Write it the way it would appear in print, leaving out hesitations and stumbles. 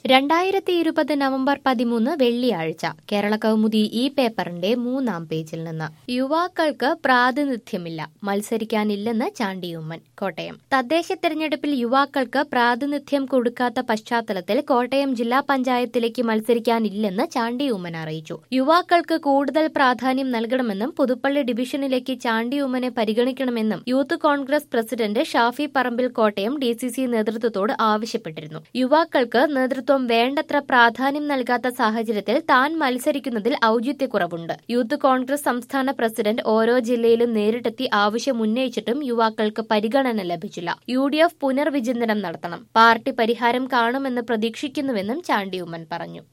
2020 November 13 വെള്ളിയാഴ്ച കേരള കൗമുദി ഈ പേപ്പറിന്റെ 3-ാം പേജിൽ നിന്ന് യുവാക്കൾക്ക് പ്രാതിനിധ്യമില്ല, മത്സരിക്കാനില്ലെന്ന് ചാണ്ടിയുമ്മൻ. കോട്ടയം. തദ്ദേശ തെരഞ്ഞെടുപ്പിൽ യുവാക്കൾക്ക് പ്രാതിനിധ്യം കൊടുക്കാത്ത പശ്ചാത്തലത്തിൽ കോട്ടയം ജില്ലാ പഞ്ചായത്തിലേക്ക് മത്സരിക്കാനില്ലെന്ന് ചാണ്ടിയുമ്മൻ അറിയിച്ചു. യുവാക്കൾക്ക് കൂടുതൽ പ്രാധാന്യം നൽകണമെന്നും പുതുപ്പള്ളി ഡിവിഷനിലേക്ക് ചാണ്ടിയുമ്മനെ പരിഗണിക്കണമെന്നും youth Congress president Shafi Parambil Kottayam DCC നേതൃത്വത്തോട് ആവശ്യപ്പെട്ടിരുന്നു. യുവാക്കൾക്ക് നേതൃത്വം വേണ്ടത്ര പ്രാധാന്യം നൽകാത്ത സാഹചര്യത്തിൽ താൻ മത്സരിക്കുന്നതിൽ ഔചിത്യക്കുറവുണ്ട്. യൂത്ത് കോൺഗ്രസ് സംസ്ഥാന പ്രസിഡന്റ് ഓരോ ജില്ലയിലും നേരിട്ടെത്തി ആവശ്യം ഉന്നയിച്ചിട്ടും യുവാക്കൾക്ക് പരിഗണന ലഭിച്ചില്ല. UDF പുനർവിചിന്തനം നടത്തണം. പാർട്ടി പരിഹാരം കാണുമെന്ന് പ്രതീക്ഷിക്കുന്നുവെന്നും ചാണ്ടിയുമ്മൻ പറഞ്ഞു.